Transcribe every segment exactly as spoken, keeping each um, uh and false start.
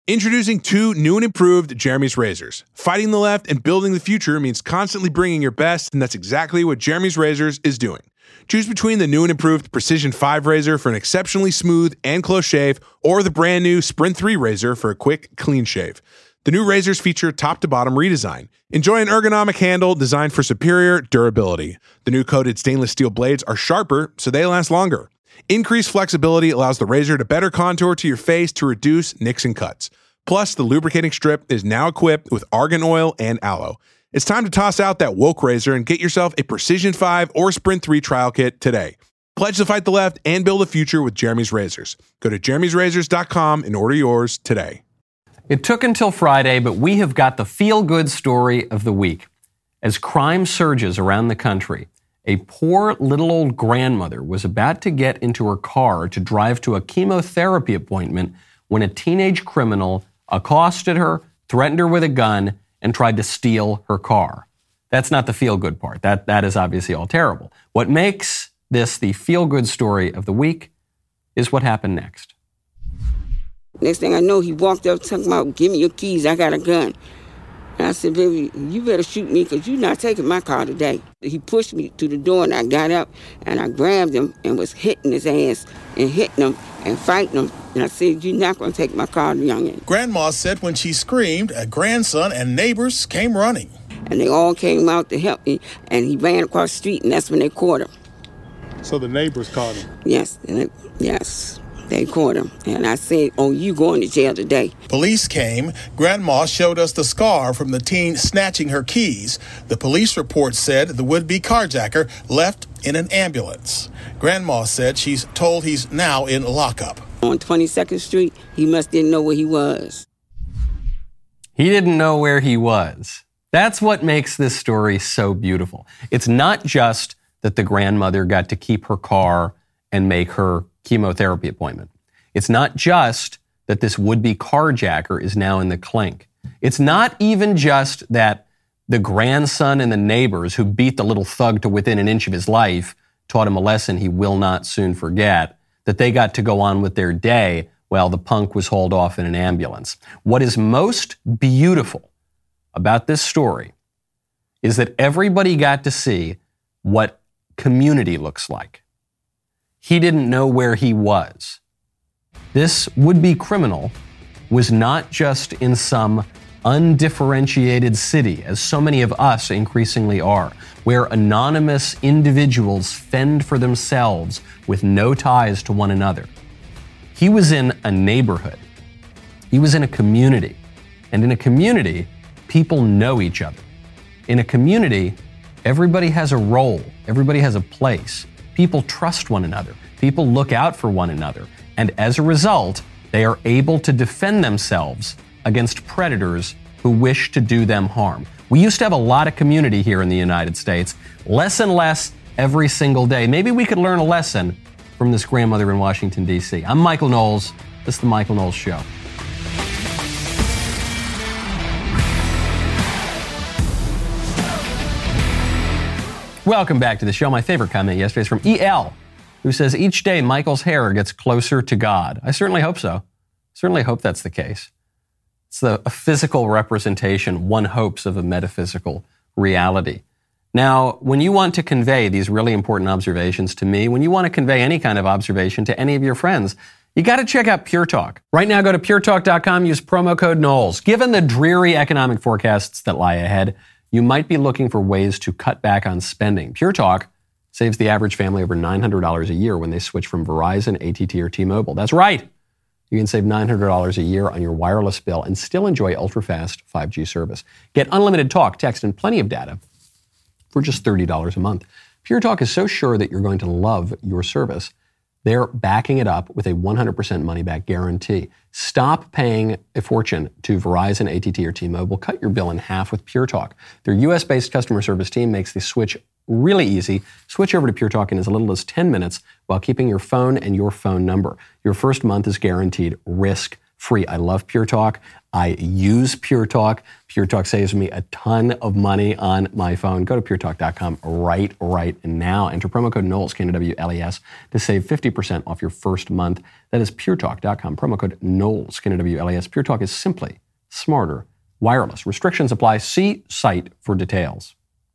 Introducing two new and improved Jeremy's razors. Fighting the left and building the future means constantly bringing your best, and that's exactly what Jeremy's Razors is doing. Choose between the new and improved Precision five razor for an exceptionally smooth and close shave, or the brand new Sprint three razor for a quick, clean shave. The new razors feature top-to-bottom redesign. Enjoy an ergonomic handle designed for superior durability. The new coated stainless steel blades are sharper, so they last longer. Increased flexibility allows the razor to better contour to your face to reduce nicks and cuts. Plus, the lubricating strip is now equipped with argan oil and aloe. It's time to toss out that woke razor and get yourself a Precision five or Sprint three trial kit today. Pledge to fight the left and build a future with Jeremy's Razors. Go to jeremy's razors dot com and order yours today. It took until Friday, but we have got the feel-good story of the week. As crime surges around the country, a poor little old grandmother was about to get into her car to drive to a chemotherapy appointment when a teenage criminal accosted her, threatened her with a gun, and tried to steal her car. That's not the feel-good part. That, that is obviously all terrible. What makes this the feel-good story of the week is what happened next. Next thing I know, he walked up talking about, give me your keys, I got a gun. And I said, baby, you better shoot me because you're not taking my car today. He pushed me to the door and I got up and I grabbed him and was hitting his ass and hitting him and fighting him. And I said, you're not going to take my car, youngin'. Grandma said when she screamed, a grandson and neighbors came running. And they all came out to help me, and he ran across the street, and that's when they caught him. So the neighbors caught him? Yes, and it, yes, they caught him. And I said, oh, you going to jail today. Police came. Grandma showed us the scar from the teen snatching her keys. The police report said the would-be carjacker left in an ambulance. Grandma said she's told he's now in lockup. On twenty-second Street, he must didn't know where he was. He didn't know where he was. That's what makes this story so beautiful. It's not just that the grandmother got to keep her car and make her chemotherapy appointment. It's not just that this would-be carjacker is now in the clink. It's not even just that the grandson and the neighbors who beat the little thug to within an inch of his life taught him a lesson he will not soon forget, that they got to go on with their day while the punk was hauled off in an ambulance. What is most beautiful about this story is that everybody got to see what community looks like. He didn't know where he was. This would-be criminal was not just in some undifferentiated city, as so many of us increasingly are, where anonymous individuals fend for themselves with no ties to one another. He was in a neighborhood. He was in a community. And in a community, people know each other. In a community, everybody has a role. Everybody has a place. People trust one another. People look out for one another. And as a result, they are able to defend themselves against predators who wish to do them harm. We used to have a lot of community here in the United States, less and less every single day. Maybe we could learn a lesson from this grandmother in Washington, D C. I'm Michael Knowles. This is The Michael Knowles Show. Welcome back to the show. My favorite comment yesterday is from E L, who says, each day Michael's hair gets closer to God. I certainly hope so. Certainly hope that's the case. It's the, a physical representation, one hopes, of a metaphysical reality. Now, when you want to convey these really important observations to me, when you want to convey any kind of observation to any of your friends, you got to check out Pure Talk. Right now, go to pure talk dot com, use promo code Knowles. Given the dreary economic forecasts that lie ahead, you might be looking for ways to cut back on spending. Pure Talk saves the average family over nine hundred dollars a year when they switch from Verizon, A T T, or T-Mobile. That's right. You can save nine hundred dollars a year on your wireless bill and still enjoy ultra-fast five G service. Get unlimited talk, text, and plenty of data for just thirty dollars a month. Pure Talk is so sure that you're going to love your service, they're backing it up with a one hundred percent money-back guarantee. Stop paying a fortune to Verizon, A T T, or T-Mobile. Cut your bill in half with Pure Talk. Their U S-based customer service team makes the switch really easy. Switch over to Pure Talk in as little as ten minutes while keeping your phone and your phone number. Your first month is guaranteed risk free. I love Pure Talk. I use Pure Talk. Pure Talk saves me a ton of money on my phone. Go to pure talk dot com right, right now. Enter promo code Knowles, K N W L E S, to save fifty percent off your first month. That is pure talk dot com. Promo code Knowles, K N W L E S. Pure Talk is simply smarter wireless. Restrictions apply. See site for details.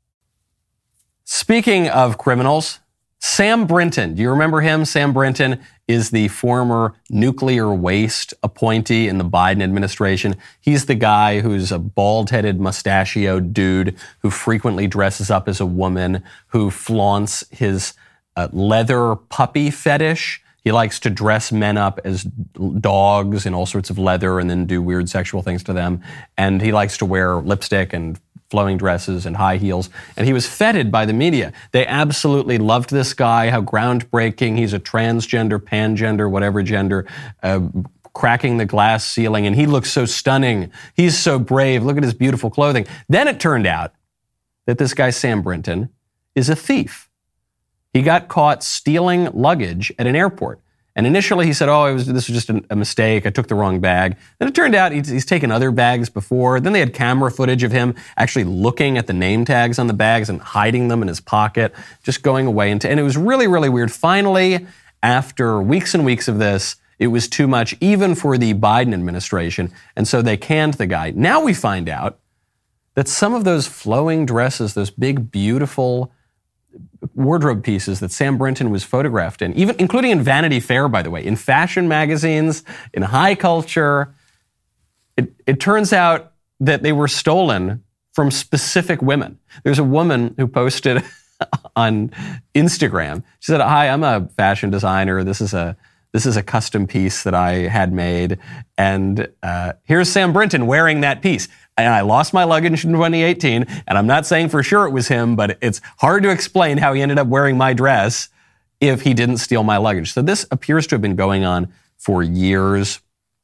Speaking of criminals, Sam Brinton. Do you remember him? Sam Brinton is the former nuclear waste appointee in the Biden administration. He's the guy who's a bald-headed, mustachioed dude who frequently dresses up as a woman, who flaunts his uh, leather puppy fetish. He likes to dress men up as dogs in all sorts of leather and then do weird sexual things to them. And he likes to wear lipstick and flowing dresses and high heels. And he was feted by the media. They absolutely loved this guy, how groundbreaking. He's a transgender, pangender, whatever gender, uh, cracking the glass ceiling. And he looks so stunning. He's so brave. Look at his beautiful clothing. Then it turned out that this guy, Sam Brinton, is a thief. He got caught stealing luggage at an airport. And initially he said, oh, it was, this was just a, a mistake. I took the wrong bag. Then it turned out he's, he's taken other bags before. Then they had camera footage of him actually looking at the name tags on the bags and hiding them in his pocket, just going away. Into, and it was really, really weird. Finally, after weeks and weeks of this, it was too much, even for the Biden administration. And so they canned the guy. Now we find out that some of those flowing dresses, those big, beautiful wardrobe pieces that Sam Brinton was photographed in, even including in Vanity Fair, by the way, in fashion magazines, in high culture, it, it turns out that they were stolen from specific women. There's a woman who posted on Instagram. She said, hi, I'm a fashion designer. This is a This is a custom piece that I had made. And uh, here's Sam Brinton wearing that piece. And I lost my luggage in twenty eighteen, and I'm not saying for sure it was him, but it's hard to explain how he ended up wearing my dress if he didn't steal my luggage. So this appears to have been going on for years.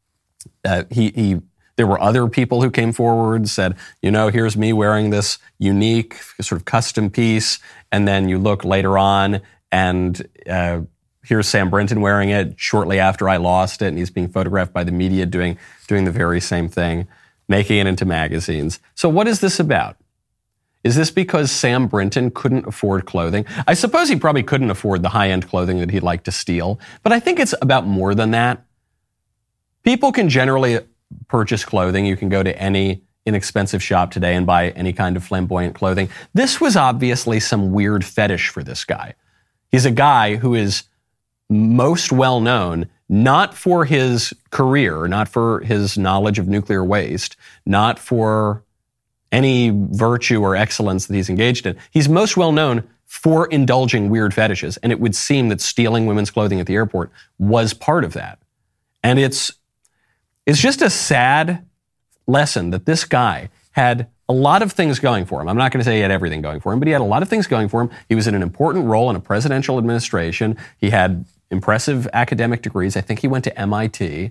Uh, he, he, there were other people who came forward, said, you know, here's me wearing this unique sort of custom piece. And then you look later on and uh, here's Sam Brinton wearing it shortly after I lost it. And he's being photographed by the media doing, doing the very same thing, making it into magazines. So what is this about? Is this because Sam Brinton couldn't afford clothing? I suppose he probably couldn't afford the high-end clothing that he'd like to steal, but I think it's about more than that. People can generally purchase clothing. You can go to any inexpensive shop today and buy any kind of flamboyant clothing. This was obviously some weird fetish for this guy. He's a guy who is most well known not for his career, not for his knowledge of nuclear waste, not for any virtue or excellence that he's engaged in. He's most well known for indulging weird fetishes. And it would seem that stealing women's clothing at the airport was part of that. And it's, it's just a sad lesson that this guy had a lot of things going for him. I'm not going to say he had everything going for him, but he had a lot of things going for him. He was in an important role in a presidential administration. He had impressive academic degrees. I think he went to M I T.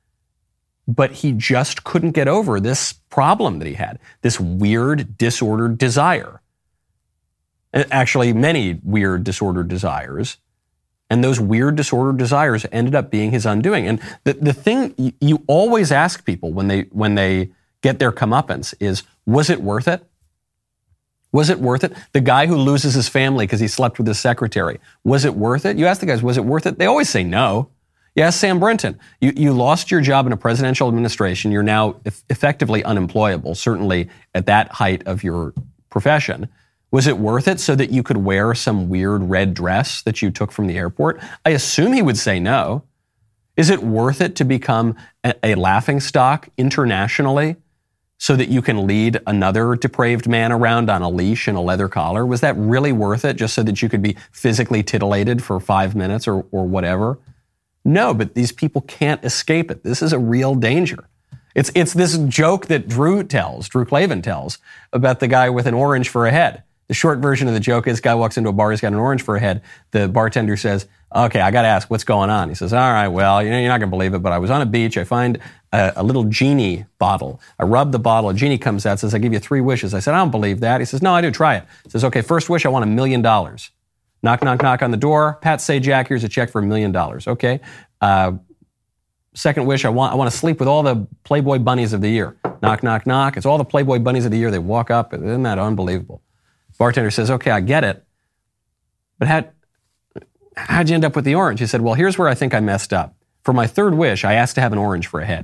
But he just couldn't get over this problem that he had, this weird, disordered desire. Actually, many weird, disordered desires. And those weird, disordered desires ended up being his undoing. And the, the thing you always ask people when they when they get their comeuppance is, was it worth it? Was it worth it? The guy who loses his family because he slept with his secretary, was it worth it? You ask the guys, was it worth it? They always say no. You ask Sam Brinton, you, you lost your job in a presidential administration. You're now eff- effectively unemployable, certainly at that height of your profession. Was it worth it so that you could wear some weird red dress that you took from the airport? I assume he would say no. Is it worth it to become a, a laughingstock internationally so that you can lead another depraved man around on a leash and a leather collar? Was that really worth it just so that you could be physically titillated for five minutes or, or whatever? No, but these people can't escape it. This is a real danger. It's it's this joke that Drew tells, Drew Clavin tells, about the guy with an orange for a head. The short version of the joke is, guy walks into a bar, he's got an orange for a head. The bartender says, okay, I got to ask, what's going on? He says, all right, well, you know, you're not going to believe it, but I was on a beach. I find a, a little genie bottle. I rub the bottle. A genie comes out, says, I give you three wishes. I said, I don't believe that. He says, no, I do. Try it. He says, okay, first wish, I want a million dollars. Knock, knock, knock on the door. Pat Sajak, here's a check for a million dollars. Okay. Uh, second wish, I want I want to sleep with all the Playboy bunnies of the year. Knock, knock, knock. It's all the Playboy bunnies of the year. They walk up. Isn't that unbelievable? Bartender says, okay, I get it. But how, how'd you end up with the orange? He said, well, here's where I think I messed up. For my third wish, I asked to have an orange for a head.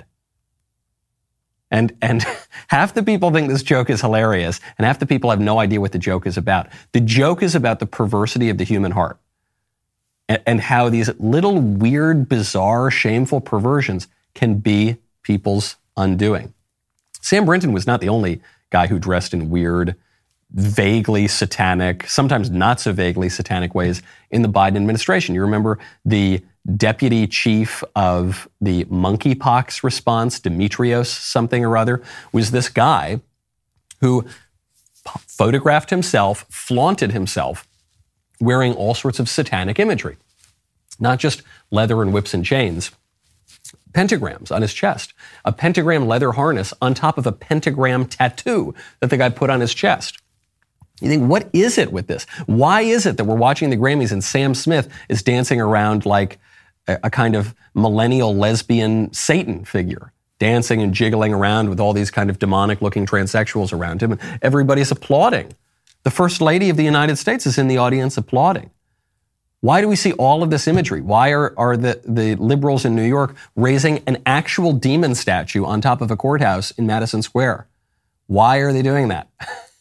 And and half the people think this joke is hilarious, and half the people have no idea what the joke is about. The joke is about the perversity of the human heart and, and how these little weird, bizarre, shameful perversions can be people's undoing. Sam Brinton was not the only guy who dressed in weird, vaguely satanic, sometimes not so vaguely satanic ways in the Biden administration. You remember the deputy chief of the monkeypox response, Demetrios something or other, was this guy who photographed himself, flaunted himself, wearing all sorts of satanic imagery. Not just leather and whips and chains, pentagrams on his chest, a pentagram leather harness on top of a pentagram tattoo that the guy put on his chest. You think, what is it with this? Why is it that we're watching the Grammys and Sam Smith is dancing around like a, a kind of millennial lesbian Satan figure, dancing and jiggling around with all these kind of demonic-looking transsexuals around him, and everybody's applauding? The First Lady of the United States is in the audience applauding. Why do we see all of this imagery? Why are, are the, the liberals in New York raising an actual demon statue on top of a courthouse in Madison Square? Why are they doing that?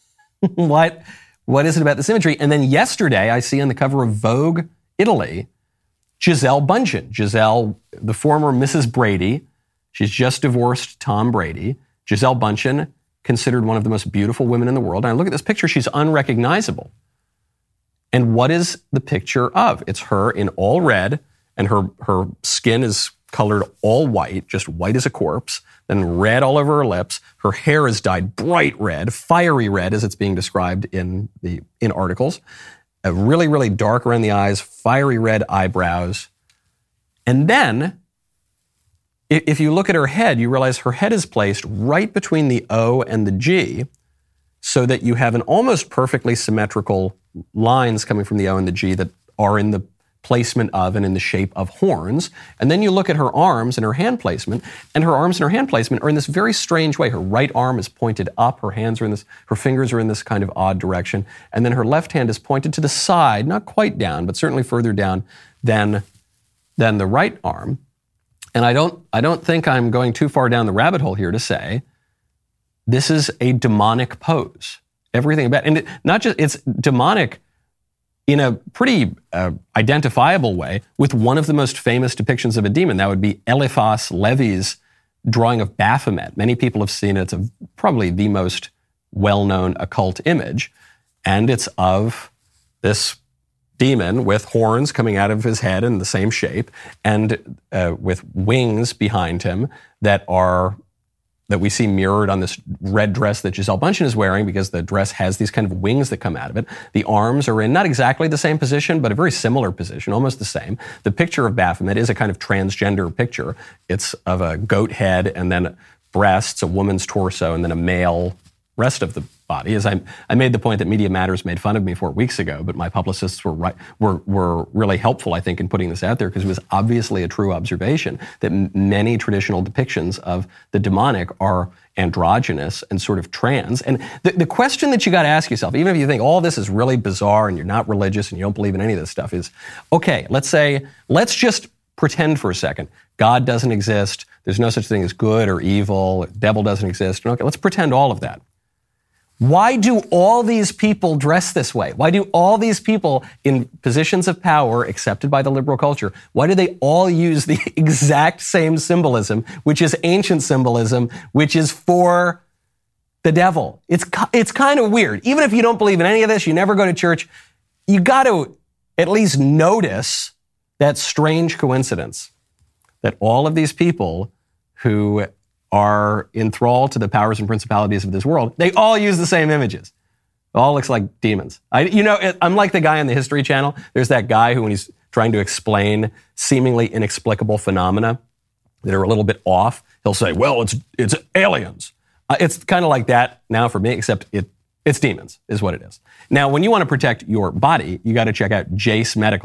What, what is it about this imagery? And then yesterday, I see on the cover of Vogue Italy, Gisele Bündchen. Gisele, the former Missus Brady. She's just divorced Tom Brady. Gisele Bündchen, considered one of the most beautiful women in the world. And I look at this picture, she's unrecognizable. And what is the picture of? It's her in all red, and her, her skin is colored all white, just white as a corpse, then red all over her lips. Her hair is dyed bright red, fiery red as it's being described in the in articles. Uh, really, really dark around the eyes, fiery red eyebrows. And then, if, if you look at her head, you realize her head is placed right between the O and the G, so that you have an almost perfectly symmetrical lines coming from the O and the G that are in the placement of and in the shape of horns. And then you look at her arms and her hand placement, and her arms and her hand placement are in this very strange way. Her right arm is pointed up, her hands are in this, her fingers are in this kind of odd direction, and then her left hand is pointed to the side, not quite down, but certainly further down than, than the right arm. And I don't, I don't think I'm going too far down the rabbit hole here to say this is a demonic pose. Everything about it. And it, not just, it's demonic in a pretty uh, identifiable way with one of the most famous depictions of a demon. That would be Eliphas Levi's drawing of Baphomet. Many people have seen it. It's a, probably the most well-known occult image. And it's of this demon with horns coming out of his head in the same shape and uh, with wings behind him that are that we see mirrored on this red dress that Gisele Bündchen is wearing, because the dress has these kind of wings that come out of it. The arms are in not exactly the same position, but a very similar position, almost the same. The picture of Baphomet is a kind of transgender picture. It's of a goat head and then breasts, a woman's torso, and then a male rest of the body. As I, I made the point that Media Matters made fun of me four weeks ago, but my publicists were right, were were really helpful, I think, in putting this out there, because it was obviously a true observation that m- many traditional depictions of the demonic are androgynous and sort of trans. And the, the question that you got to ask yourself, even if you think all this is really bizarre and you're not religious and you don't believe in any of this stuff, is, okay, let's say, let's just pretend for a second God doesn't exist, there's no such thing as good or evil, the devil doesn't exist. Okay, let's pretend all of that. Why do all these people dress this way? Why do all these people in positions of power accepted by the liberal culture, why do they all use the exact same symbolism, which is ancient symbolism, which is for the devil? It's, it's kind of weird. Even if you don't believe in any of this, you never go to church, you got to at least notice that strange coincidence that all of these people who are enthralled to the powers and principalities of this world, they all use the same images. It all looks like demons. I, you know, it, I'm like the guy on the History Channel. There's that guy who, when he's trying to explain seemingly inexplicable phenomena that are a little bit off, he'll say, well, it's it's aliens. Uh, it's kind of like that now for me, except it it's demons is what it is. Now, when you want to protect your body, you got to check out Jase Medical.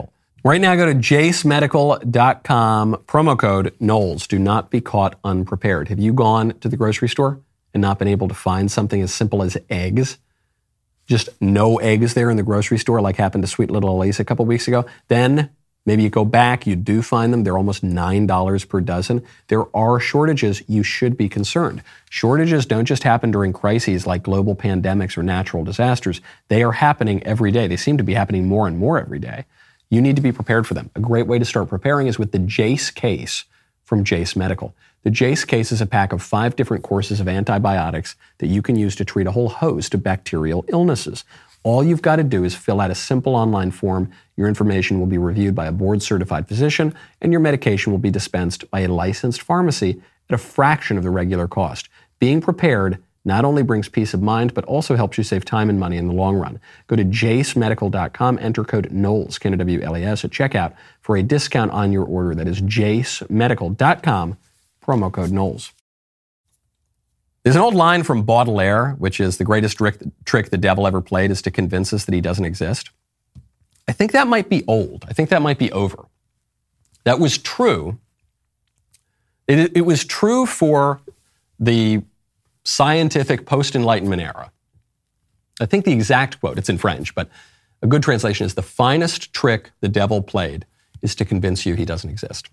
Right now, go to jace medical dot com, promo code Knowles. Do not be caught unprepared. Have you gone to the grocery store and not been able to find something as simple as eggs? Just no eggs there in the grocery store like happened to sweet little Elise a couple weeks ago? Then maybe you go back, you do find them. They're almost nine dollars per dozen. There are shortages. You should be concerned. Shortages don't just happen during crises like global pandemics or natural disasters. They are happening every day. They seem to be happening more and more every day. You need to be prepared for them. A great way to start preparing is with the Jace case from Jace Medical. The Jace case is a pack of five different courses of antibiotics that you can use to treat a whole host of bacterial illnesses. All you've got to do is fill out a simple online form. Your information will be reviewed by a board-certified physician, and your medication will be dispensed by a licensed pharmacy at a fraction of the regular cost. Being prepared not only brings peace of mind, but also helps you save time and money in the long run. Go to jace medical dot com, enter code Knowles, K N O W L E S, at checkout for a discount on your order. That is jace medical dot com, promo code Knowles. There's an old line from Baudelaire, which is the greatest trick, trick the devil ever played is to convince us that he doesn't exist. I think that might be old. I think that might be over. That was true. It, it was true for the scientific post-Enlightenment era. I think the exact quote, it's in French, but a good translation is, the finest trick the devil played is to convince you he doesn't exist.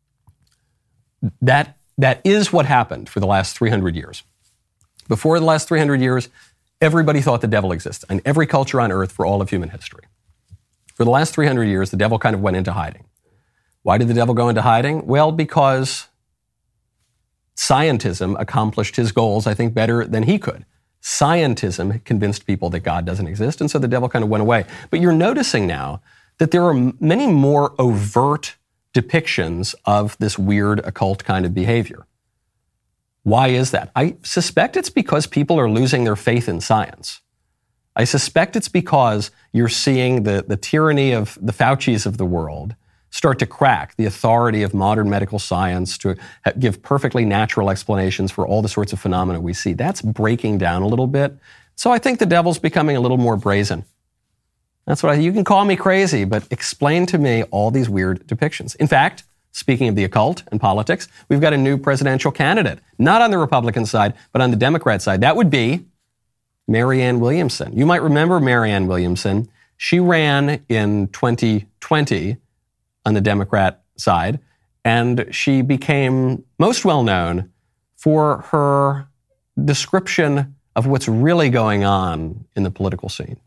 That, that is what happened for the last three hundred years. Before the last three hundred years, everybody thought the devil existed in every culture on earth for all of human history. For the last three hundred years, the devil kind of went into hiding. Why did the devil go into hiding? Well, because scientism accomplished his goals, I think, better than he could. Scientism convinced people that God doesn't exist, and so the devil kind of went away. But you're noticing now that there are many more overt depictions of this weird occult kind of behavior. Why is that? I suspect it's because people are losing their faith in science. I suspect it's because you're seeing the, the tyranny of the Faucis of the world start to crack, the authority of modern medical science to give perfectly natural explanations for all the sorts of phenomena we see. That's breaking down a little bit. So I think the devil's becoming a little more brazen. That's what I, you can call me crazy, but explain to me all these weird depictions. In fact, speaking of the occult and politics, we've got a new presidential candidate, not on the Republican side, but on the Democrat side. That would be Marianne Williamson. You might remember Marianne Williamson. She ran in twenty twenty on the Democrat side, and she became most well known for her description of what's really going on in the political scene.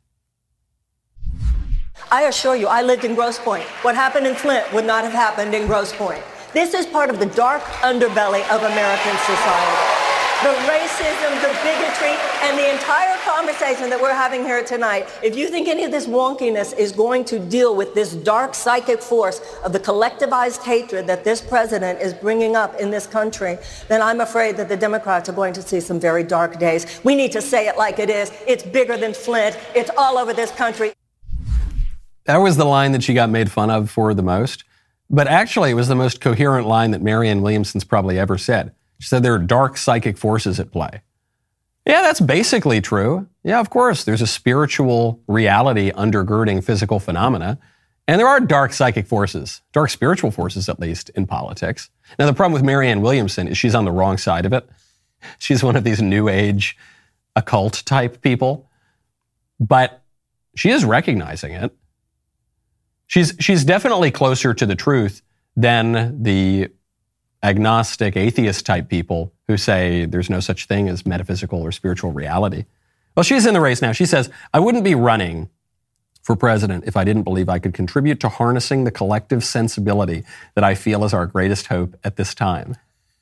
I assure you, I lived in Grosse Pointe. What happened in Flint would not have happened in Grosse Pointe. This is part of the dark underbelly of American society. The racism, the bigotry, and the entire conversation that we're having here tonight, if you think any of this wonkiness is going to deal with this dark psychic force of the collectivized hatred that this president is bringing up in this country, then I'm afraid that the Democrats are going to see some very dark days. We need to say it like it is. It's bigger than Flint. It's all over this country. That was the line that she got made fun of for the most. But actually, it was the most coherent line that Marianne Williamson's probably ever said. She said there are dark psychic forces at play. Yeah, that's basically true. Yeah, of course, there's a spiritual reality undergirding physical phenomena. And there are dark psychic forces, dark spiritual forces at least, in politics. Now, the problem with Marianne Williamson is she's on the wrong side of it. She's one of these new age occult type people. But she is recognizing it. She's, she's definitely closer to the truth than the agnostic, atheist type people who say there's no such thing as metaphysical or spiritual reality. Well, she's in the race now. She says, I wouldn't be running for president if I didn't believe I could contribute to harnessing the collective sensibility that I feel is our greatest hope at this time.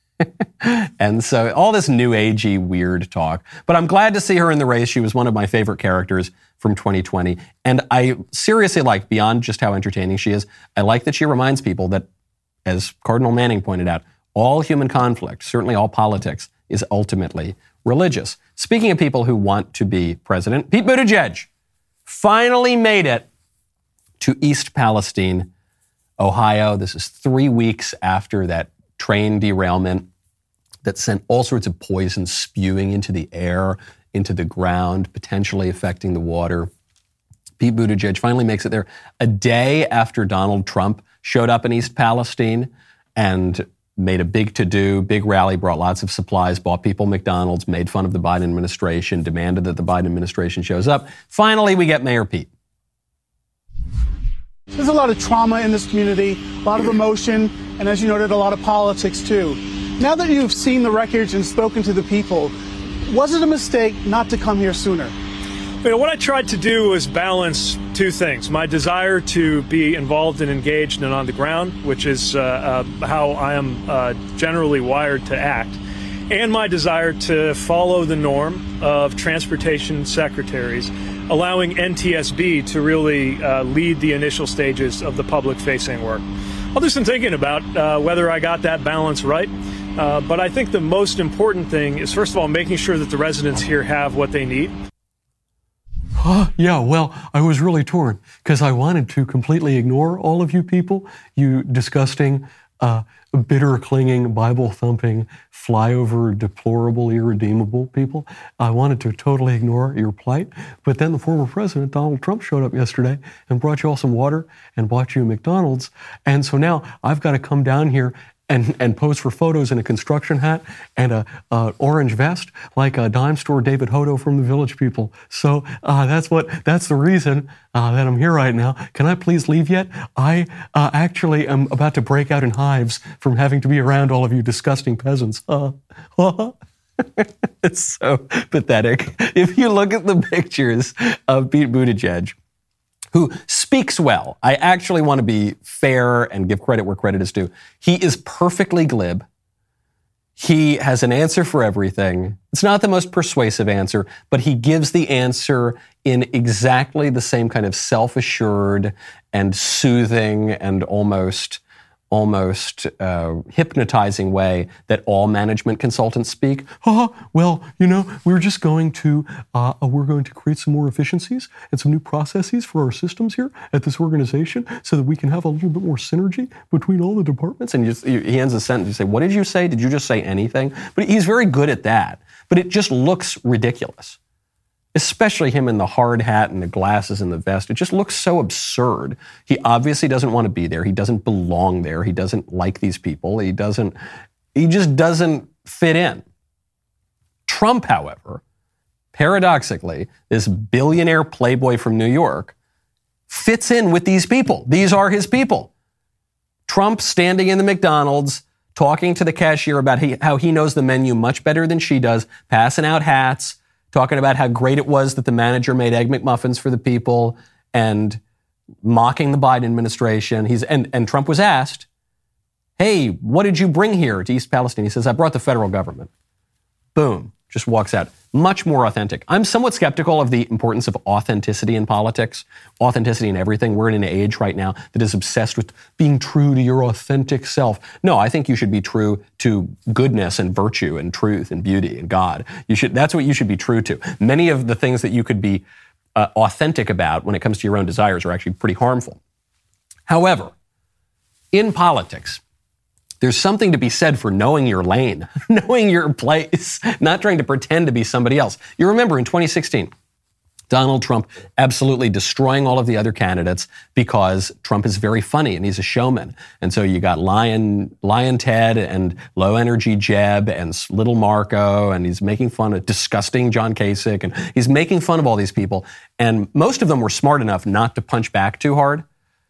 And so all this new agey weird talk. But I'm glad to see her in the race. She was one of my favorite characters from twenty twenty. And I seriously like, beyond just how entertaining she is, I like that she reminds people that, as Cardinal Manning pointed out, all human conflict, certainly all politics, is ultimately religious. Speaking of people who want to be president, Pete Buttigieg finally made it to East Palestine, Ohio. This is three weeks after that train derailment that sent all sorts of poison spewing into the air, into the ground, potentially affecting the water. Pete Buttigieg finally makes it there a day after Donald Trump showed up in East Palestine and made a big to-do, big rally, brought lots of supplies, bought people McDonald's, made fun of the Biden administration, demanded that the Biden administration shows up. Finally, we get Mayor Pete. There's a lot of trauma in this community, a lot of emotion, and as you noted, a lot of politics too. Now that you've seen the wreckage and spoken to the people, was it a mistake not to come here sooner? You know, what I tried to do was balance two things. My desire to be involved and engaged and on the ground, which is uh, uh, how I am uh, generally wired to act, and my desire to follow the norm of transportation secretaries, allowing N T S B to really uh, lead the initial stages of the public-facing work. I'll do some thinking about uh, whether I got that balance right. Uh, but I think the most important thing is, first of all, making sure that the residents here have what they need. Oh, yeah, well, I was really torn because I wanted to completely ignore all of you people, you disgusting, uh, bitter, clinging, Bible-thumping, flyover, deplorable, irredeemable people. I wanted to totally ignore your plight. But then the former president, Donald Trump, showed up yesterday and brought you all some water and bought you McDonald's. And so now I've got to come down here and, and pose for photos in a construction hat and a, a orange vest like a dime store David Hodo from the Village People. So uh, that's what that's the reason uh, that I'm here right now. Can I please leave yet? I uh, actually am about to break out in hives from having to be around all of you disgusting peasants. Uh, it's so pathetic. If you look at the pictures of Pete Buttigieg, who speaks well. I actually want to be fair and give credit where credit is due. He is perfectly glib. He has an answer for everything. It's not the most persuasive answer, but he gives the answer in exactly the same kind of self-assured and soothing and almost almost uh, hypnotizing way that all management consultants speak. Oh, well, you know, we're just going to, uh, we're going to create some more efficiencies and some new processes for our systems here at this organization so that we can have a little bit more synergy between all the departments. And you just, he ends a sentence, you say, what did you say? Did you just say anything? But he's very good at that. But it just looks ridiculous. Especially him in the hard hat and the glasses and the vest. It just looks so absurd. He obviously doesn't want to be there. He doesn't belong there. He doesn't like these people. He doesn't, he just doesn't fit in. Trump, however, paradoxically, this billionaire playboy from New York, fits in with these people. These are his people. Trump standing in the McDonald's, talking to the cashier about how he knows the menu much better than she does, passing out hats, talking about how great it was that the manager made Egg McMuffins for the people and mocking the Biden administration. He's and, and Trump was asked, hey, what did you bring here to East Palestine? He says, I brought the federal government. Boom, just walks out. Much more authentic. I'm somewhat skeptical of the importance of authenticity in politics, authenticity in everything. We're in an age right now that is obsessed with being true to your authentic self. No, I think you should be true to goodness and virtue and truth and beauty and God. You should. That's what you should be true to. Many of the things that you could be uh, authentic about when it comes to your own desires are actually pretty harmful. However, in politics, there's something to be said for knowing your lane, knowing your place, not trying to pretend to be somebody else. You remember in twenty sixteen, Donald Trump absolutely destroying all of the other candidates because Trump is very funny and he's a showman. And so you got Lion, Lion Ted and Low Energy Jeb and Little Marco, and he's making fun of disgusting John Kasich, and he's making fun of all these people. And most of them were smart enough not to punch back too hard,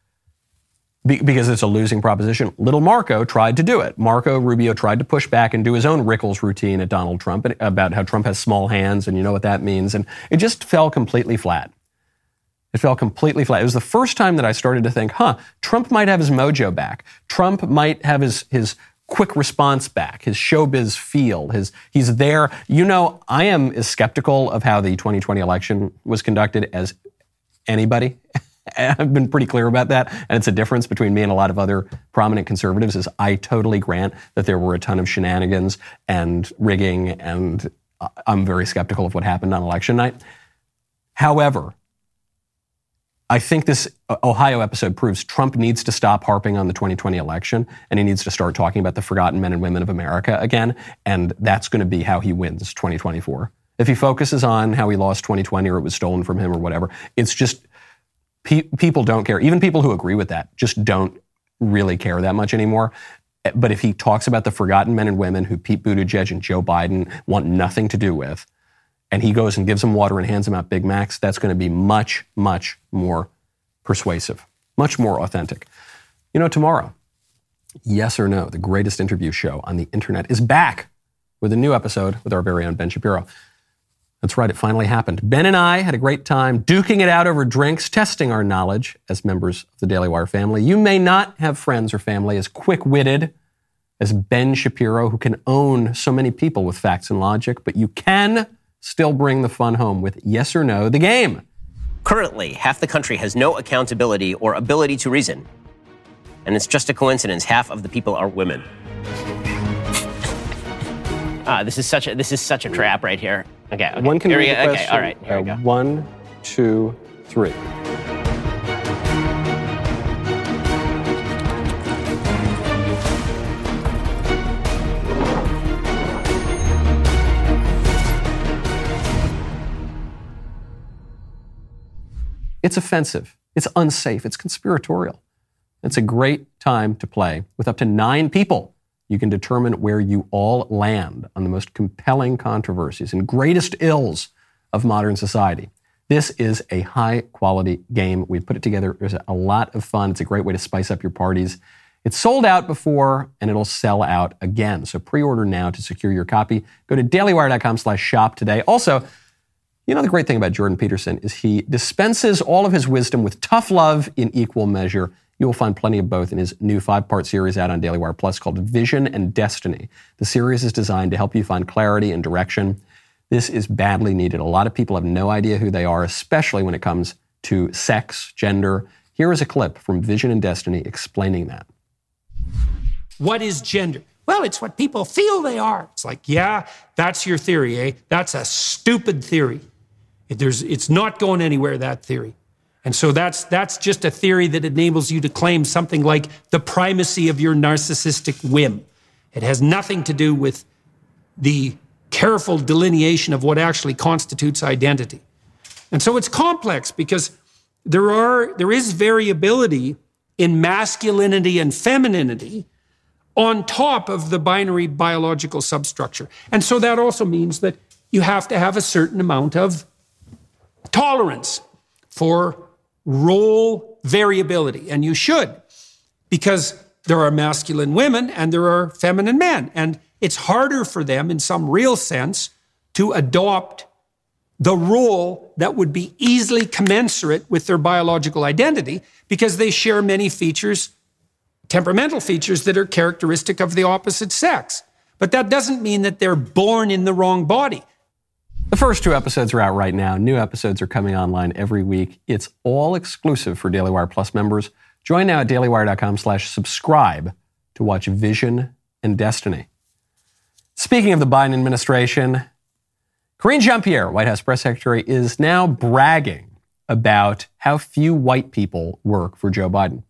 because it's a losing proposition. Little Marco tried to do it. Marco Rubio tried to push back and do his own Rickles routine at Donald Trump about how Trump has small hands and you know what that means. And it just fell completely flat. It fell completely flat. It was the first time that I started to think, huh, Trump might have his mojo back. Trump might have his, his quick response back, his showbiz feel, his, he's there. You know, I am as skeptical of how the twenty twenty election was conducted as anybody. I've been pretty clear about that, and it's a difference between me and a lot of other prominent conservatives is I totally grant that there were a ton of shenanigans and rigging, and I'm very skeptical of what happened on election night. However, I think this Ohio episode proves Trump needs to stop harping on the twenty twenty election, and he needs to start talking about the forgotten men and women of America again, and that's going to be how he wins twenty twenty-four. If he focuses on how he lost twenty twenty or it was stolen from him or whatever, it's just Pe- people don't care. Even people who agree with that just don't really care that much anymore. But if he talks about the forgotten men and women who Pete Buttigieg and Joe Biden want nothing to do with, and he goes and gives them water and hands them out Big Macs, that's going to be much, much more persuasive, much more authentic. You know, tomorrow, Yes or No, the greatest interview show on the internet, is back with a new episode with our very own Ben Shapiro. That's right, it finally happened. Ben and I had a great time duking it out over drinks, testing our knowledge as members of the Daily Wire family. You may not have friends or family as quick-witted as Ben Shapiro, who can own so many people with facts and logic, but you can still bring the fun home with Yes or No, the game. Currently, half the country has no accountability or ability to reason. And it's just a coincidence. Half of the people are women. Ah, this is such a this is such a trap right here. Okay, okay. One can here read we the go. question. Okay, all right, here uh, we go. One, two, three. It's offensive. It's unsafe. It's conspiratorial. It's a great time to play. With up to nine people, you can determine where you all land on the most compelling controversies and greatest ills of modern society. This is a high-quality game. We've put it together. There's a lot of fun. It's a great way to spice up your parties. It's sold out before, and it'll sell out again. So pre-order now to secure your copy. Go to dailywire.com slash shop today. Also, you know, the great thing about Jordan Peterson is he dispenses all of his wisdom with tough love in equal measure. You will find plenty of both in his new five-part series out on Daily Wire Plus called Vision and Destiny. The series is designed to help you find clarity and direction. This is badly needed. A lot of people have no idea who they are, especially when it comes to sex, gender. Here is a clip from Vision and Destiny explaining that. What is gender? Well, it's what people feel they are. It's like, yeah, that's your theory, eh? That's a stupid theory. There's, it's not going anywhere, that theory. And so that's that's just a theory that enables you to claim something like the primacy of your narcissistic whim. It has nothing to do with the careful delineation of what actually constitutes identity. And so it's complex because there are there is variability in masculinity and femininity on top of the binary biological substructure. And so that also means that you have to have a certain amount of tolerance for role variability, and you should, because there are masculine women and there are feminine men, and it's harder for them in some real sense to adopt the role that would be easily commensurate with their biological identity because they share many features, temperamental features that are characteristic of the opposite sex. But that doesn't mean that they're born in the wrong body. The first two episodes are out right now. New episodes are coming online every week. It's all exclusive for Daily Wire Plus members. Join now at dailywire.com slash subscribe to watch Vision and Destiny. Speaking of the Biden administration, Karine Jean-Pierre, White House press secretary, is now bragging about how few white people work for Joe Biden.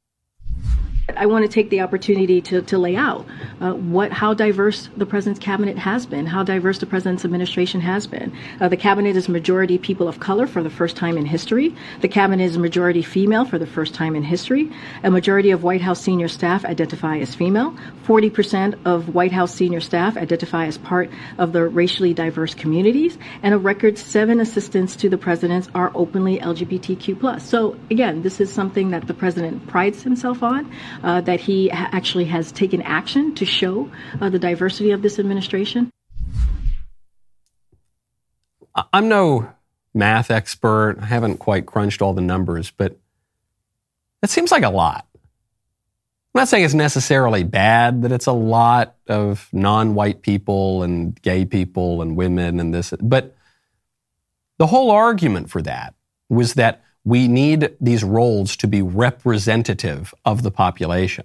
I want to take the opportunity to, to lay out uh, what how diverse the president's cabinet has been, how diverse the president's administration has been. Uh, the cabinet is majority people of color for the first time in history. The cabinet is majority female for the first time in history. A majority of White House senior staff identify as female. forty percent of White House senior staff identify as part of the racially diverse communities. And a record seven assistants to the president are openly L G B T Q plus. So again, this is something that the president prides himself on. Uh, that he ha- actually has taken action to show uh, the diversity of this administration. I'm no math expert. I haven't quite crunched all the numbers, but it seems like a lot. I'm not saying it's necessarily bad that it's a lot of non-white people and gay people and women and this, but the whole argument for that was that we need these roles to be representative of the population.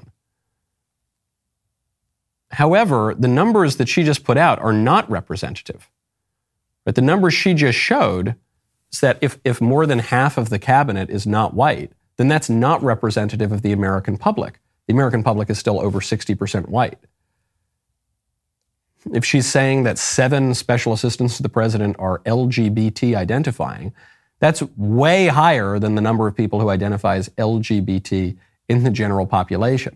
However, the numbers that she just put out are not representative. But the numbers she just showed is that if, if more than half of the cabinet is not white, then that's not representative of the American public. The American public is still over sixty percent white. If she's saying that seven special assistants to the president are L G B T identifying, That's way higher than the number of people who identify as L G B T in the general population.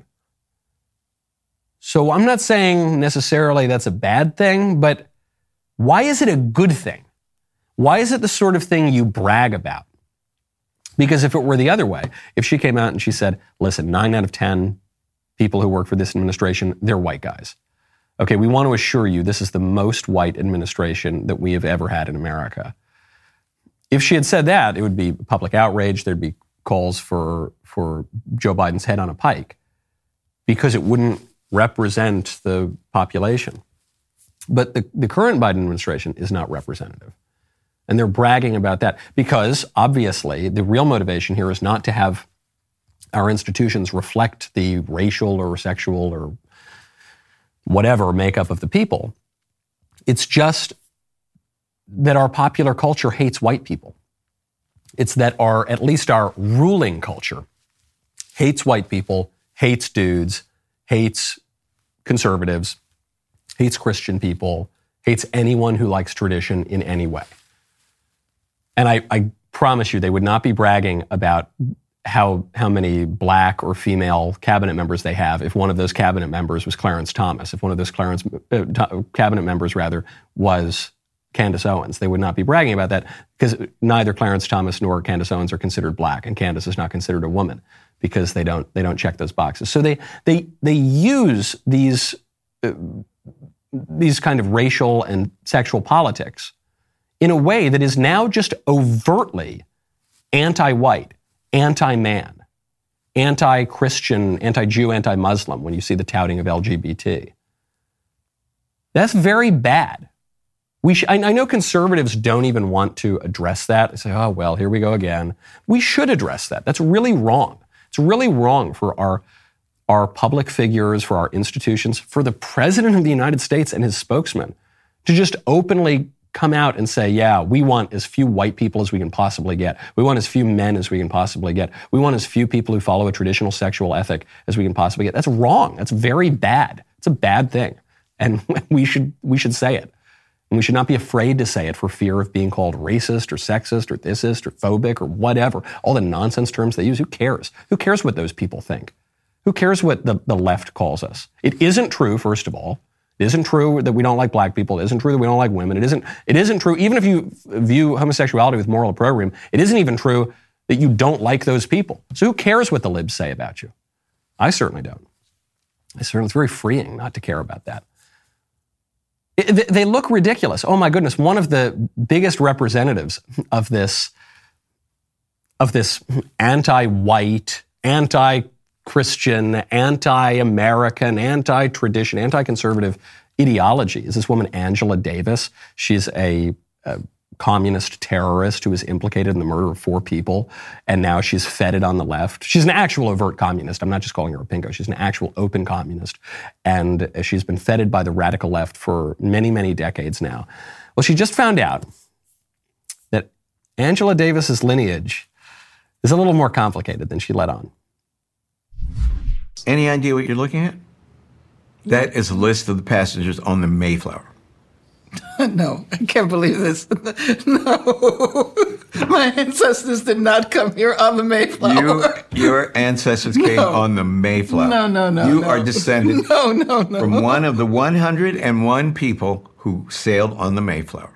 So I'm not saying necessarily that's a bad thing, but why is it a good thing? Why is it the sort of thing you brag about? Because if it were the other way, if she came out and she said, listen, nine out of ten people who work for this administration, they're white guys. Okay, we want to assure you this is the most white administration that we have ever had in America. If she had said that, it would be public outrage. There'd be calls for, for Joe Biden's head on a pike because it wouldn't represent the population. But the, the current Biden administration is not representative. And they're bragging about that because, obviously, the real motivation here is not to have our institutions reflect the racial or sexual or whatever makeup of the people. It's just that our popular culture hates white people. It's that our, at least our ruling culture, hates white people, hates dudes, hates conservatives, hates Christian people, hates anyone who likes tradition in any way. And I, I promise you, they would not be bragging about how how many black or female cabinet members they have if one of those cabinet members was Clarence Thomas, if one of those Clarence uh, t- cabinet members, rather, was Candace Owens. They would not be bragging about that because neither Clarence Thomas nor Candace Owens are considered black, and Candace is not considered a woman because they don't they don't check those boxes. So they they they use these uh, these kind of racial and sexual politics in a way that is now just overtly anti-white, anti-man, anti-Christian, anti-Jew, anti-Muslim when you see the touting of L G B T. That's very bad. We sh- I, I know conservatives don't even want to address that. They say, oh, well, here we go again. We should address that. That's really wrong. It's really wrong for our, our public figures, for our institutions, for the President of the United States and his spokesman to just openly come out and say, yeah, we want as few white people as we can possibly get. We want as few men as we can possibly get. We want as few people who follow a traditional sexual ethic as we can possibly get. That's wrong. That's very bad. It's a bad thing. And we should we should say it. And we should not be afraid to say it for fear of being called racist or sexist or thisist or phobic or whatever. All the nonsense terms they use. Who cares? Who cares what those people think? Who cares what the, the left calls us? It isn't true, first of all. It isn't true that we don't like black people. It isn't true that we don't like women. It isn't, it isn't true, even if you view homosexuality with moral opprobrium, it isn't even true that you don't like those people. So who cares what the libs say about you? I certainly don't. I certainly, it's very freeing not to care about that. It, they look ridiculous. Oh my goodness, one of the biggest representatives of this, of this anti-white, anti Christian, anti-American, anti-tradition, anti-conservative ideology is this woman, Angela Davis. She's a, a communist terrorist who was implicated in the murder of four people, and now she's feted on the left. She's an actual overt communist. I'm not just calling her a pinko. She's an actual open communist, and she's been feted by the radical left for many, many decades now. Well, she just found out that Angela Davis's lineage is a little more complicated than she let on. Any idea what you're looking at? That is a list of the passengers on the Mayflower. No, I can't believe this. No. My ancestors did not come here on the Mayflower. You, your ancestors came No. on the Mayflower. No, no, no, You no. are descended No, no, no. from one of the one hundred one people who sailed on the Mayflower.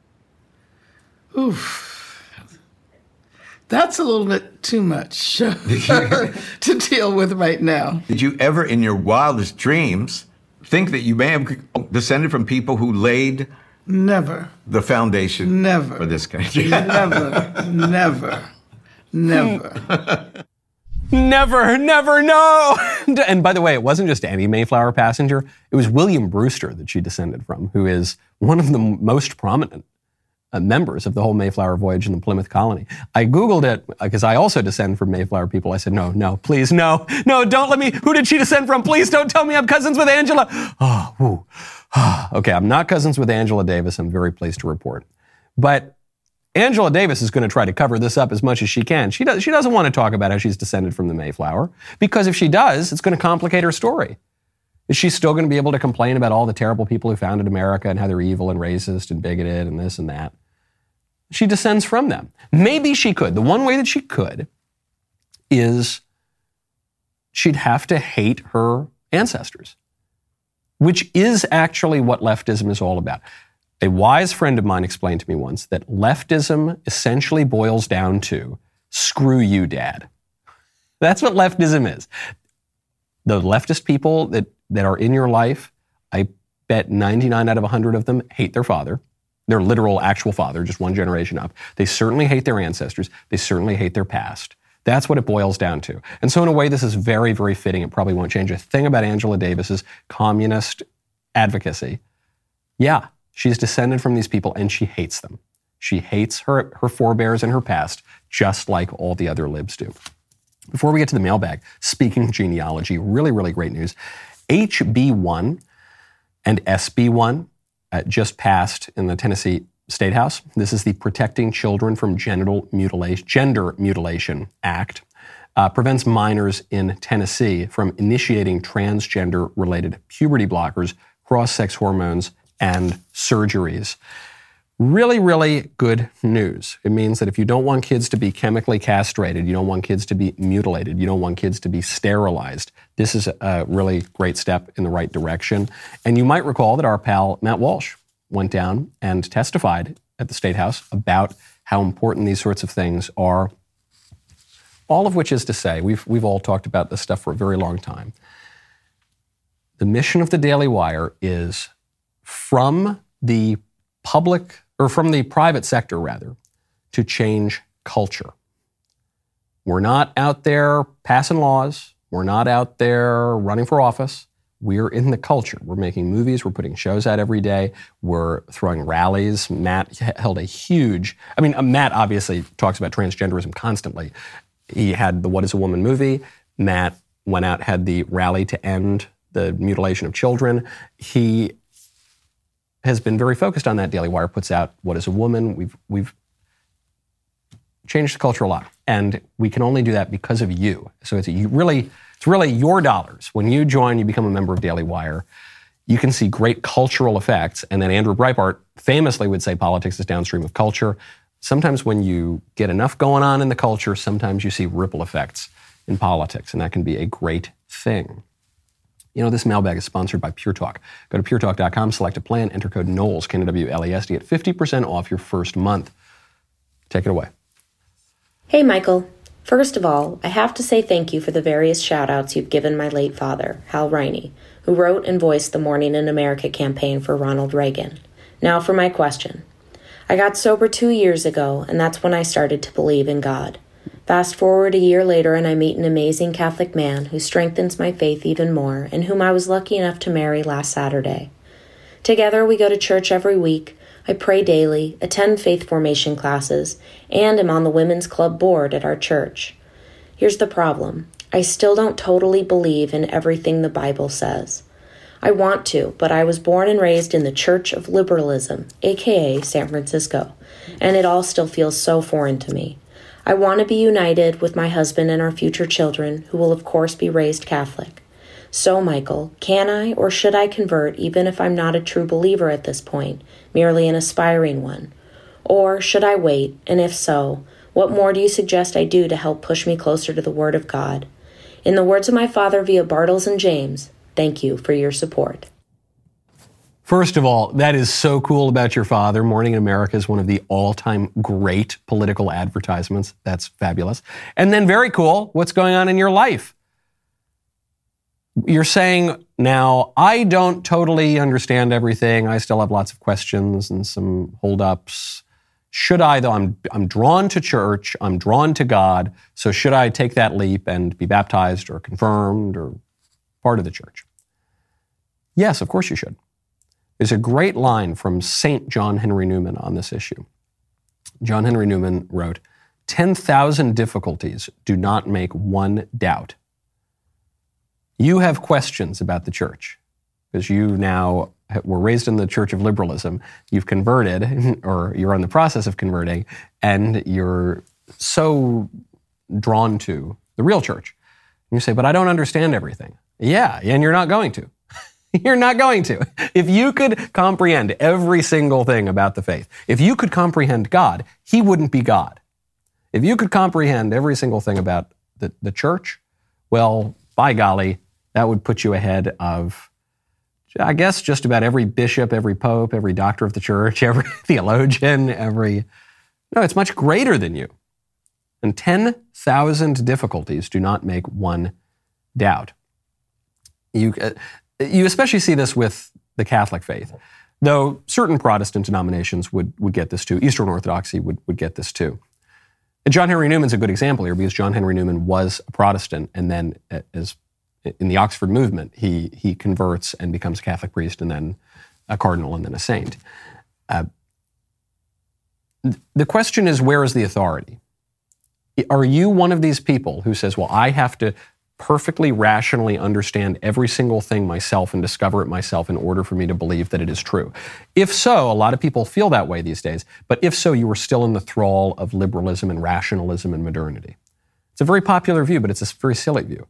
Oof. That's a little bit too much to deal with right now. Did you ever, in your wildest dreams, think that you may have descended from people who laid Never. the foundation Never. for this country? Never, never, never. Never, never, no. And by the way, it wasn't just any Mayflower passenger. It was William Brewster that she descended from, who is one of the most prominent uh, members of the whole Mayflower voyage in the Plymouth colony. I Googled it because I also descend from Mayflower people. I said, no, no, please, no, no, don't let me. Who did she descend from? Please don't tell me I'm cousins with Angela. Oh, woo. Okay, I'm not cousins with Angela Davis. I'm very pleased to report. But Angela Davis is going to try to cover this up as much as she can. She, does, she doesn't want to talk about how she's descended from the Mayflower, because if she does, it's going to complicate her story. Is she still going to be able to complain about all the terrible people who founded America and how they're evil and racist and bigoted and this and that? she descends from them. Maybe she could. The one way that she could is she'd have to hate her ancestors, which is actually what leftism is all about. A wise friend of mine explained to me once that leftism essentially boils down to, screw you, Dad. That's what leftism is. The leftist people that, that are in your life, I bet ninety-nine out of one hundred of them hate their father, their literal actual father, just one generation up. They certainly hate their ancestors. They certainly hate their past. That's what it boils down to. And so in a way, this is very, very fitting. It probably won't change a thing about Angela Davis's communist advocacy. Yeah, she's descended from these people and she hates them. She hates her, her forebears and her past, just like all the other libs do. Before we get to the mailbag, speaking of genealogy, really, really great news. H B one and S B one uh, just passed in the Tennessee State House. This is the Protecting Children from Genital Mutilation, Gender Mutilation Act. Uh, prevents minors in Tennessee from initiating transgender-related puberty blockers, cross-sex hormones, and surgeries. Really, really good news. It means that if you don't want kids to be chemically castrated, you don't want kids to be mutilated, you don't want kids to be sterilized, this is a really great step in the right direction. And you might recall that our pal Matt Walsh went down and testified at the State House about how important these sorts of things are. All of which is to say, we've, we've all talked about this stuff for a very long time. The mission of the Daily Wire is from the public, or from the private sector rather, to change culture. We're not out there passing laws. We're not out there running for office. We're in the culture. We're making movies. We're putting shows out every day. We're throwing rallies. Matt held a huge, I mean, Matt obviously talks about transgenderism constantly. He had the What is a Woman movie. Matt went out, had the rally to end the mutilation of children. He has been very focused on that. Daily Wire puts out What is a Woman. We've, we've changed the culture a lot. And we can only do that because of you. So it's you really, it's really your dollars. When you join, you become a member of Daily Wire, you can see great cultural effects. And then Andrew Breitbart famously would say politics is downstream of culture. Sometimes when you get enough going on in the culture, sometimes you see ripple effects in politics, and that can be a great thing. You know, this mailbag is sponsored by Pure Talk. Go to pure talk dot com, select a plan, enter code Knowles, K N W L E S, to get fifty percent off your first month. Take it away. Hey, Michael. First of all, I have to say thank you for the various shout-outs you've given my late father, Hal Riney, who wrote and voiced the Morning in America campaign for Ronald Reagan. Now for my question. I got sober two years ago, and that's when I started to believe in God. Fast forward a year later, and I meet an amazing Catholic man who strengthens my faith even more, and whom I was lucky enough to marry last Saturday. Together, we go to church every week, I pray daily, attend faith formation classes, and am on the Women's Club board at our church. Here's the problem. I still don't totally believe in everything the Bible says. I want to, but I was born and raised in the Church of Liberalism, aka San Francisco, and it all still feels so foreign to me. I want to be united with my husband and our future children, who will of course be raised Catholic. So, Michael, can I or should I convert even if I'm not a true believer at this point, merely an aspiring one? Or should I wait, and if so, what more do you suggest I do to help push me closer to the Word of God? In the words of my father via Bartles and James, thank you for your support. First of all, that is so cool about your father. Morning in America is one of the all-time great political advertisements. That's fabulous. And then very cool, what's going on in your life? You're saying now, I don't totally understand everything. I still have lots of questions and some holdups. Should I, though? I'm, I'm drawn to church. I'm drawn to God. So should I take that leap and be baptized or confirmed or part of the church? Yes, of course you should. There's a great line from Saint John Henry Newman on this issue. John Henry Newman wrote, ten thousand difficulties do not make one doubt. You have questions about the church because you now were raised in the Church of Liberalism. You've converted, or you're in the process of converting, and you're so drawn to the real church. And you say, but I don't understand everything. Yeah, and you're not going to. You're not going to. If you could comprehend every single thing about the faith, if you could comprehend God, he wouldn't be God. If you could comprehend every single thing about the, the church, well, by golly, that would put you ahead of, I guess, just about every bishop, every pope, every doctor of the church, every theologian, every... No, it's much greater than you. And ten thousand difficulties do not make one doubt. You, uh, you especially see this with the Catholic faith, though certain Protestant denominations would, would get this too. Eastern Orthodoxy would, would get this too. And John Henry Newman's a good example here because John Henry Newman was a Protestant, and then as in the Oxford movement, he he converts and becomes a Catholic priest and then a cardinal and then a saint. Uh, the question is, where is the authority? Are you one of these people who says, well, I have to perfectly rationally understand every single thing myself and discover it myself in order for me to believe that it is true? If so, a lot of people feel that way these days, but if so, you are still in the thrall of liberalism and rationalism and modernity. It's a very popular view, but it's a very silly view.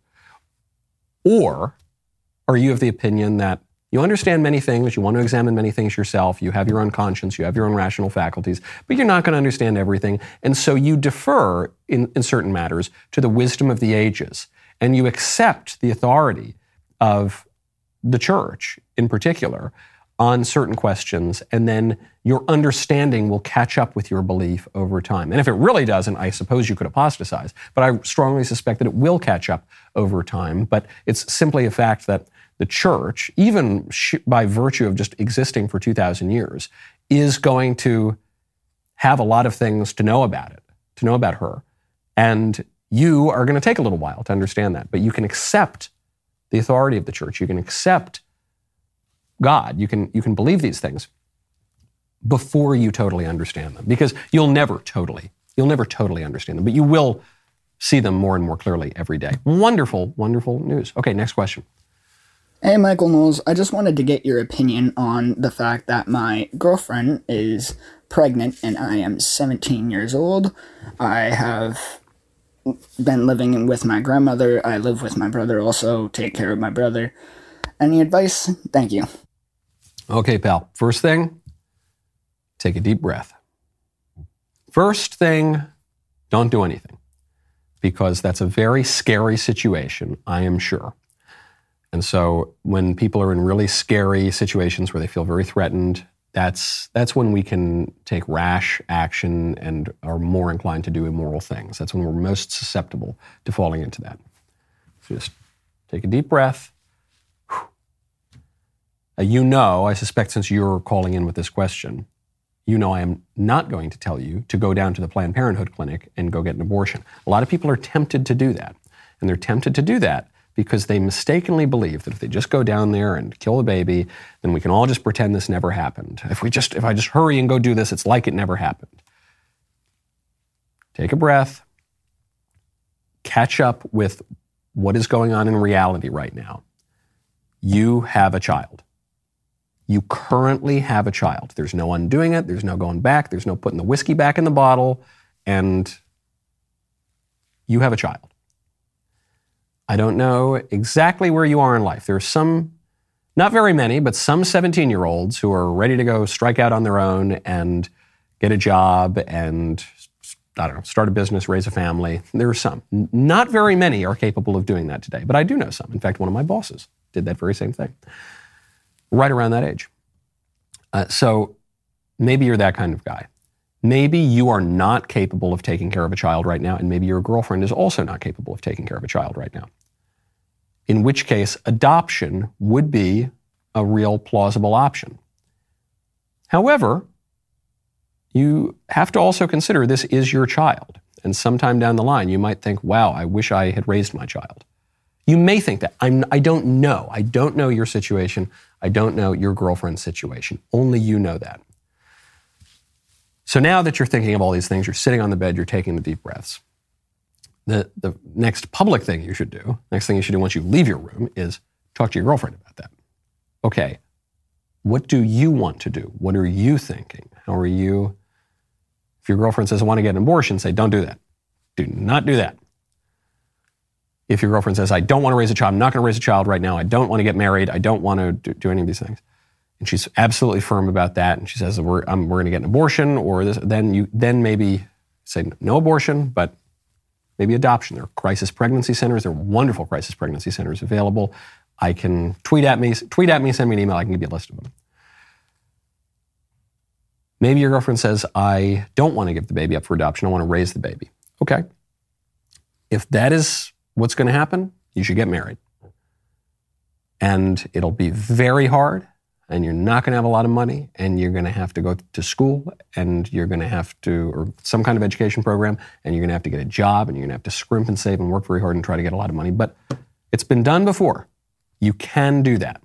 Or are you of the opinion that you understand many things, you want to examine many things yourself, you have your own conscience, you have your own rational faculties, but you're not going to understand everything, and so you defer in, in certain matters to the wisdom of the ages, and you accept the authority of the church in particular on certain questions, and then your understanding will catch up with your belief over time. And if it really doesn't, I suppose you could apostatize, but I strongly suspect that it will catch up over time. But it's simply a fact that the church, even by virtue of just existing for two thousand years, is going to have a lot of things to know about it, to know about her. And you are going to take a little while to understand that, but you can accept the authority of the church. You can accept God. You can, you can believe these things before you totally understand them, because you'll never totally, you'll never totally understand them, but you will see them more and more clearly every day. Wonderful, wonderful news. Okay, next question. Hey, Michael Knowles, I just wanted to get your opinion on the fact that my girlfriend is pregnant and I am seventeen years old. I have been living with my grandmother. I live with my brother also, take care of my brother. Any advice? Thank you. Okay, pal. First thing, take a deep breath. First thing, don't do anything, because that's a very scary situation, I am sure. And so when people are in really scary situations where they feel very threatened, that's that's when we can take rash action and are more inclined to do immoral things. That's when we're most susceptible to falling into that. So just take a deep breath. Uh, you know, I suspect since you're calling in with this question, you know I am not going to tell you to go down to the Planned Parenthood clinic and go get an abortion. A lot of people are tempted to do that. And they're tempted to do that because they mistakenly believe that if they just go down there and kill the baby, then we can all just pretend this never happened. If we just, if I just hurry and go do this, it's like it never happened. Take a breath. Catch up with what is going on in reality right now. You have a child. You currently have a child. There's no undoing it. There's no going back. There's no putting the whiskey back in the bottle. And you have a child. I don't know exactly where you are in life. There are some, not very many, but some seventeen-year-olds who are ready to go strike out on their own and get a job and, I don't know, start a business, raise a family. There are some. Not very many are capable of doing that today, but I do know some. In fact, one of my bosses did that very same thing, right around that age. Uh, so maybe you're that kind of guy. Maybe you are not capable of taking care of a child right now, and maybe your girlfriend is also not capable of taking care of a child right now. In which case, adoption would be a real plausible option. However, you have to also consider this is your child. And sometime down the line, you might think, wow, I wish I had raised my child. You may think that. I'm, I don't know. I don't know your situation. I don't know your girlfriend's situation. Only you know that. So now that you're thinking of all these things, you're sitting on the bed, you're taking the deep breaths. The, the next public thing you should do, next thing you should do once you leave your room is talk to your girlfriend about that. Okay, what do you want to do? What are you thinking? How are you? If your girlfriend says, I want to get an abortion, say, don't do that. Do not do that. if your girlfriend says, I don't want to raise a child, I'm not going to raise a child right now, I don't want to get married, I don't want to do, do any of these things, and she's absolutely firm about that, and she says, we're, um, we're going to get an abortion, or this, then you then maybe say no abortion, but maybe adoption. There are crisis pregnancy centers. There are wonderful crisis pregnancy centers available. I can tweet at me, tweet at me, send me an email, I can give you a list of them. Maybe your girlfriend says, I don't want to give the baby up for adoption, I want to raise the baby. Okay. If that is what's going to happen, you should get married. And it'll be very hard, and you're not going to have a lot of money, and you're going to have to go to school, and you're going to have to, or some kind of education program, and you're going to have to get a job, and you're going to have to scrimp and save and work very hard and try to get a lot of money. But it's been done before. You can do that.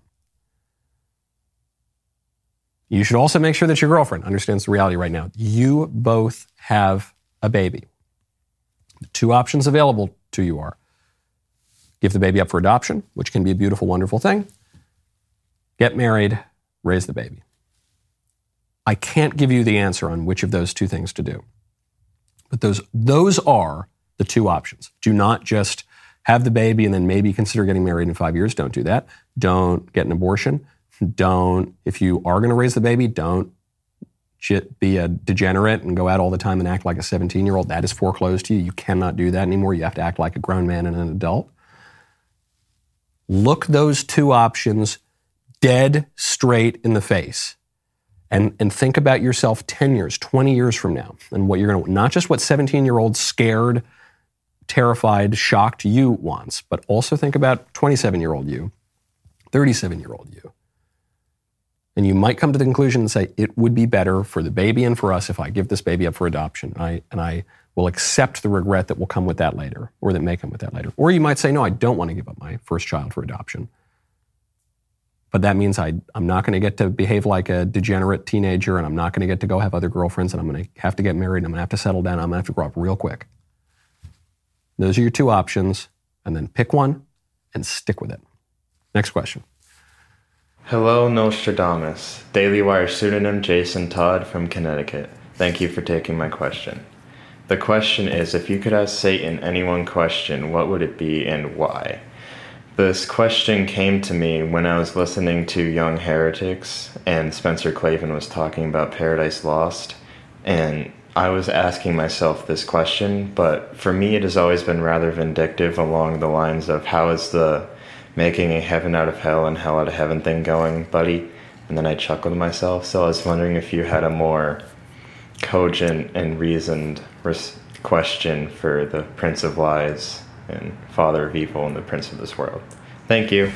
You should also make sure that your girlfriend understands the reality right now. You both have a baby. The two options available to you are give the baby up for adoption, which can be a beautiful, wonderful thing. Get married, raise the baby. I can't give you the answer on which of those two things to do. But those, those are the two options. Do not just have the baby and then maybe consider getting married in five years. Don't do that. Don't get an abortion. Don't, if you are going to raise the baby, don't be a degenerate and go out all the time and act like a seventeen-year-old. That is foreclosed to you. You cannot do that anymore. You have to act like a grown man and an adult. Look those two options dead straight in the face and, and think about yourself ten years, twenty years from now and what you're going to, not just what seventeen-year-old scared, terrified, shocked you wants, but also think about twenty-seven-year-old you, thirty-seven-year-old you. And you might come to the conclusion and say, it would be better for the baby and for us if I give this baby up for adoption. And I, and I will accept the regret that will come with that later, or that may come with that later. Or you might say, no, I don't want to give up my first child for adoption. But that means I, I'm not going to get to behave like a degenerate teenager, and I'm not going to get to go have other girlfriends, and I'm going to have to get married, and I'm going to have to settle down, and I'm going to have to grow up real quick. Those are your two options, and then pick one and stick with it. Next question. Hello, Nostradamus. Daily Wire pseudonym Jason Todd from Connecticut. Thank you for taking my question. The question is, if you could ask Satan any one question, what would it be and why? This question came to me when I was listening to Young Heretics and Spencer Clavin was talking about Paradise Lost, and I was asking myself this question, but for me it has always been rather vindictive along the lines of how is the making a heaven out of hell and hell out of heaven thing going, buddy? And then I chuckled to myself. So I was wondering if you had a more cogent and reasoned res- question for the Prince of Lies and Father of Evil and the Prince of this world. Thank you.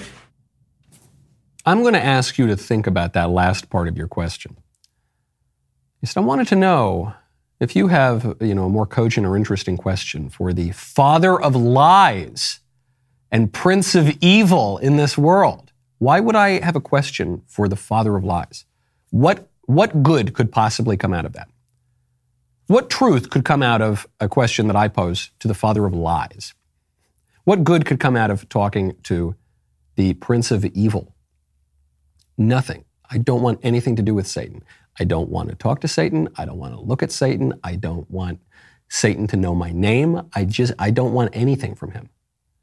I'm going to ask you to think about that last part of your question. You said, I wanted to know if you have, you know, a more cogent or interesting question for the Father of Lies and Prince of Evil in this world. Why would I have a question for the Father of Lies? What, what good could possibly come out of that? What truth could come out of a question that I pose to the Father of Lies? What good could come out of talking to the Prince of Evil? Nothing. I don't want anything to do with Satan. I don't want to talk to Satan. I don't want to look at Satan. I don't want Satan to know my name. I just, I don't want anything from him.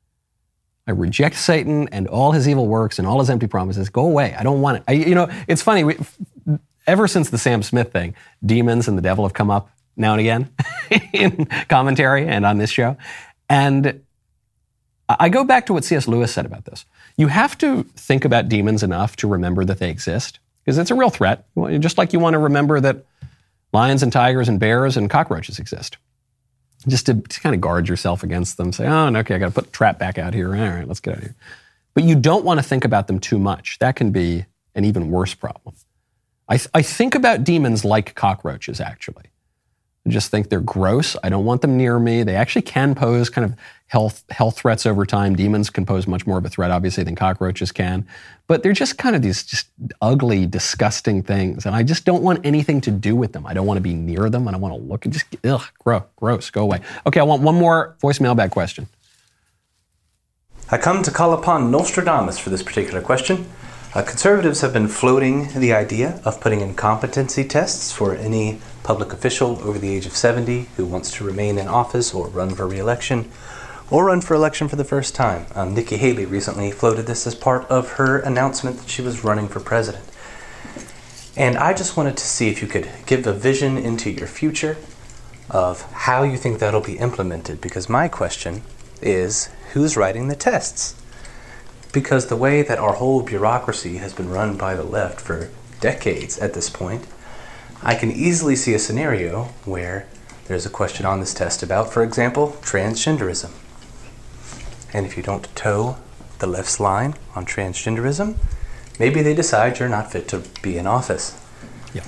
I reject Satan and all his evil works and all his empty promises. Go away. I don't want it. I, you know, it's funny. We, ever since the Sam Smith thing, demons and the devil have come up now and again in commentary and on this show. And I go back to what C S Lewis said about this. You have to think about demons enough to remember that they exist, because it's a real threat. Just like you want to remember that lions and tigers and bears and cockroaches exist. Just to, to kind of guard yourself against them. Say, oh, okay, I got to put the trap back out here. All right, let's get out of here. But you don't want to think about them too much. That can be an even worse problem. I, th- I think about demons like cockroaches, actually. I just think they're gross. I don't want them near me. They actually can pose kind of health health threats over time. Demons can pose much more of a threat, obviously, than cockroaches can. But they're just kind of these just ugly, disgusting things. And I just don't want anything to do with them. I don't want to be near them. I don't want to look. Just, ugh, gross, gross, go away. Okay, I want one more voice mailbag question. I come to call upon Nostradamus for this particular question. Uh, conservatives have been floating the idea of putting in competency tests for any public official over the age of seventy who wants to remain in office or run for re-election. or run for election for the first time. Um, Nikki Haley recently floated this as part of her announcement that she was running for president. And I just wanted to see if you could give a vision into your future of how you think that'll be implemented, because my question is, who's writing the tests? Because the way that our whole bureaucracy has been run by the left for decades at this point, I can easily see a scenario where there's a question on this test about, for example, transgenderism. And if you don't toe the left's line on transgenderism, maybe they decide you're not fit to be in office. Yeah.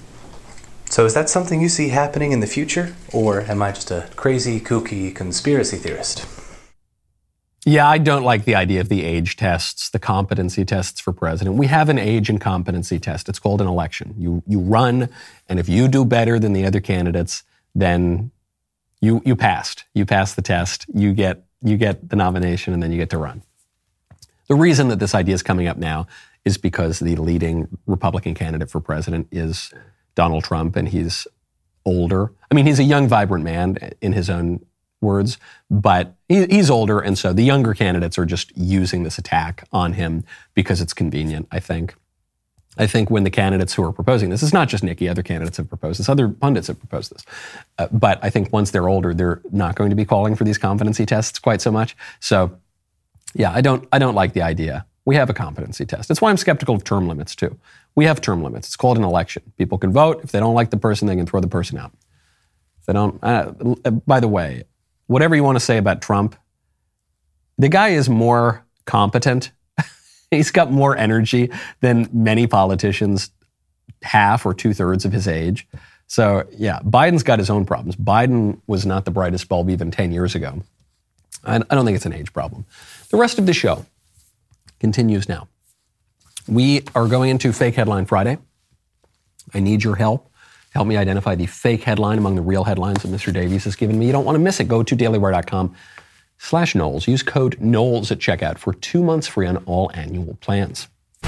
So is that something you see happening in the future, or am I just a crazy, kooky conspiracy theorist? Yeah, I don't like the idea of the age tests, the competency tests for president. We have an age and competency test. It's called an election. You you run, and if you do better than the other candidates, then you you passed. You passed the test. You get you get the nomination, and then you get to run. The reason that this idea is coming up now is because the leading Republican candidate for president is Donald Trump, and he's older. I mean, he's a young, vibrant man in his own words, but he, he's older, and so the younger candidates are just using this attack on him because it's convenient, I think. I think when the candidates who are proposing this, it's not just Nikki, other candidates have proposed this, other pundits have proposed this, uh, but I think once they're older, they're not going to be calling for these competency tests quite so much. So, yeah, I don't, I don't like the idea. We have a competency test. That's why I'm skeptical of term limits, too. We have term limits. It's called an election. People can vote. If they don't like the person, they can throw the person out. If they don't, uh, by the way, whatever you want to say about Trump, the guy is more competent. He's got more energy than many politicians, half or two-thirds of his age. So, yeah, Biden's got his own problems. Biden was not the brightest bulb even ten years ago. I, I don't think it's an age problem. The rest of the show continues now. We are going into Fake Headline Friday. I need your help. Help me identify the fake headline among the real headlines that Mister Davies has given me. You don't want to miss it. Go to dailywire.com slash Knowles. Use code Knowles at checkout for two months free on all annual plans.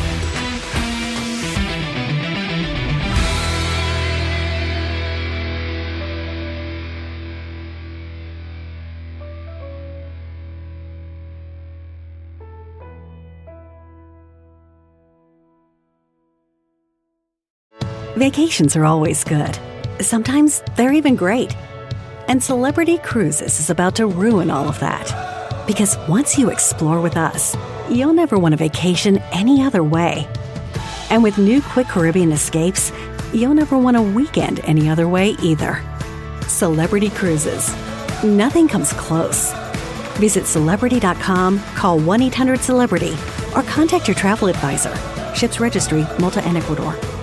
Vacations are always good. Sometimes they're even great. And Celebrity Cruises is about to ruin all of that. Because once you explore with us, you'll never want a vacation any other way. And with new Quick Caribbean Escapes, you'll never want a weekend any other way either. Celebrity Cruises. Nothing comes close. Visit Celebrity dot com, call one eight hundred celebrity, or contact your travel advisor. Ships Registry, Malta and Ecuador.